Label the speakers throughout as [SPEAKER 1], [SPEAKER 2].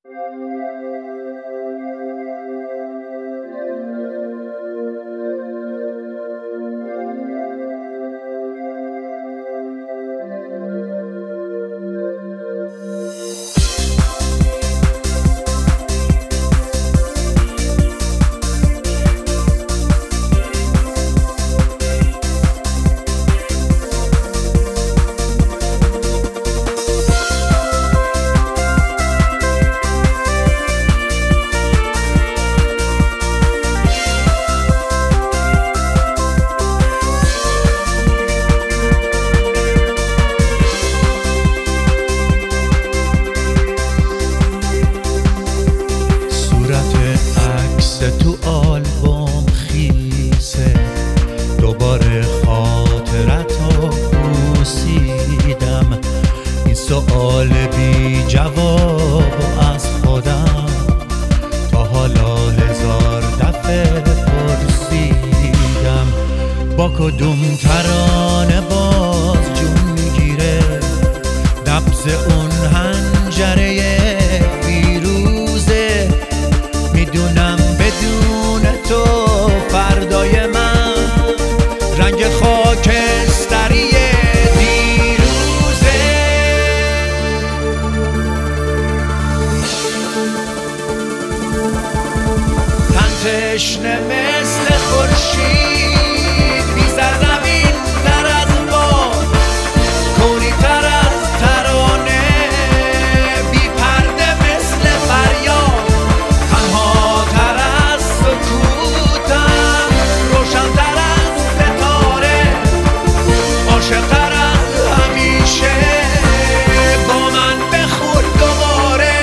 [SPEAKER 1] تو آلبوم خیسه دوباره خاطرتو پوسیدم. این سؤال بی جواب از خودم تا حالا 1000 دفعه پرسیدم. با کدوم ترانه باز جون میگیره نبض اون حنجره فیروزه. میدونم بدون تو فردای من رنگ خاکستری دیروزه. تن تشنه مثل خورشید بی‌سر زمین تر از باد، کونی تر از ترانه، بی پرده مثل فریاد، تنها تر از سکوتم، روشن تر از ستاره، عاشق تر از همیشه. با من بخور دوباره.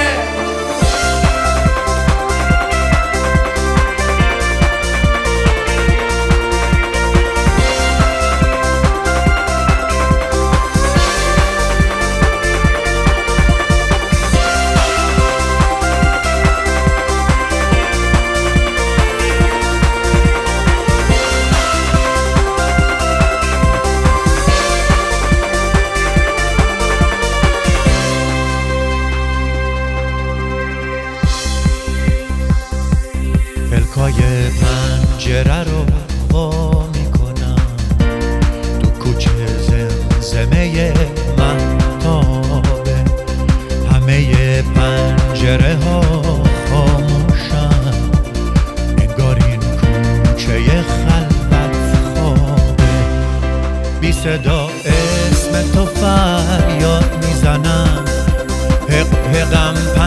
[SPEAKER 1] پلکای پنجره رو وا میکنم، تو کوچه زمزمه مهتابه، همه پنجره ها خاموشن، انگار این کوچه خلوت خوابه. بی صدا اسم تو فریاد میزنم، حق حقم